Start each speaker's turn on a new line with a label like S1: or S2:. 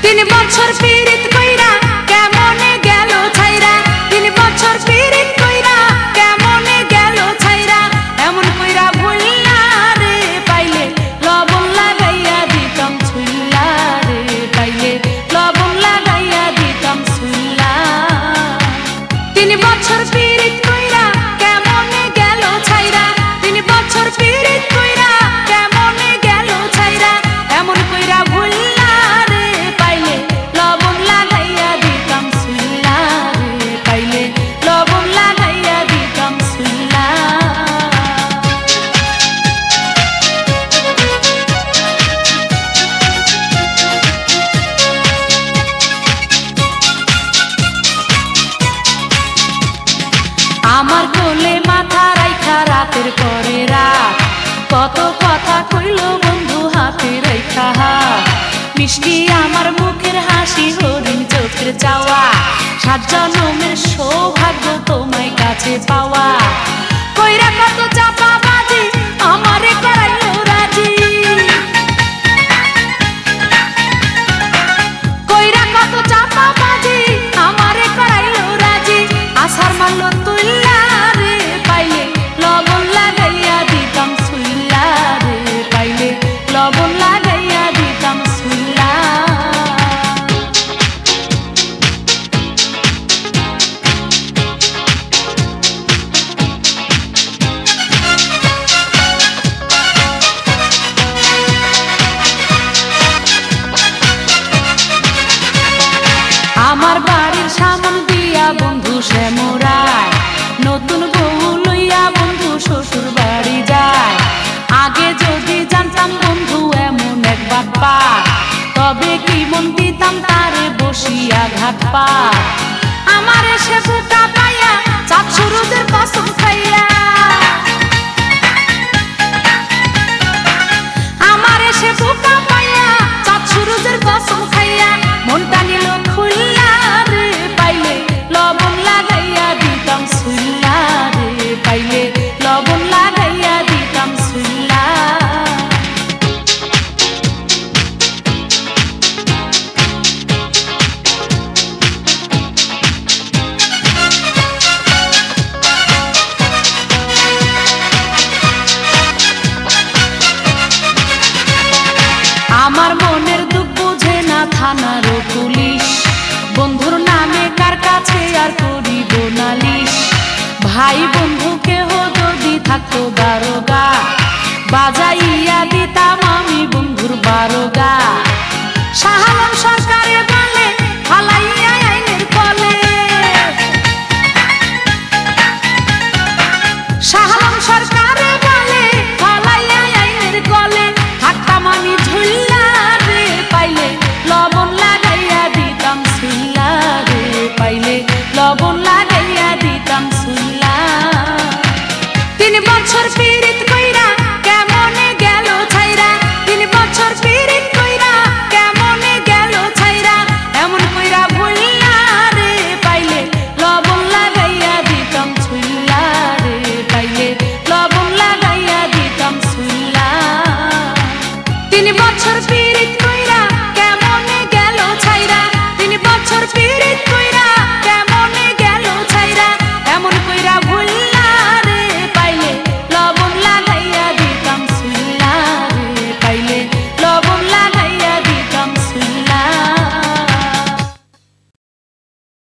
S1: 3 বছর পিরিত কইরা কেমনে গেল ছাইরা 3 বছর পিরিত কইরা কেমনে গেল ছাইরা এমন কইরা ভুললা রে পাইলে লবণ লাগাইয়া দিতাম ছুইলা রে পাইলে লবণ লাগাইয়া দিতাম ছুইলা 3 বছর পিরিত কইরা কেমনে গেল ছাইরা 3 বছর পিরিত কইরা কেমনে গেল ছাইরা এমন কইরা ভুললা রে পাইলে লবণ লাগাইয়া দিতাম ছুইলা রে পাইলে লবণ লাগাইয়া দিতাম ছুইলা আমার কোলে মাথা রাইখা রাতের পরে রাত কত কথা কইল বন্ধু হাতে রাইখা হাত মিষ্টি আমার মুখের হাসি হরিণ চোখের চাওয়া 7 জনমের সৌভাগ্য তোমায় কাছে পাওয়া কইরা কত চাপা বাজি আমারে করাইলো রাজি কইরা কত চাপা বাজি আমারে করাইলো রাজি আসার মারলো তুইলা রে পাইলে লবণ লাগাইয়া দিতাম ছুইলা রে পাইলে লবণ লাগাইয়া দিতাম ছুইলা আমার বাড়ির সামন দিয়া বন্ধু শ্যামরায় নতুন বউ লইয়া বন্ধু শ্বশুর বাড়ি যায় আগে যদি জানতাম বন্ধু এমন এক বাপ্পা তবে কি মন দিতাম তারে বসিয়া ঘাট পা আমার এসে বুকা পাইয়া চাঁদ সুরুজের কসম খাইয়া আমার এসে বুকা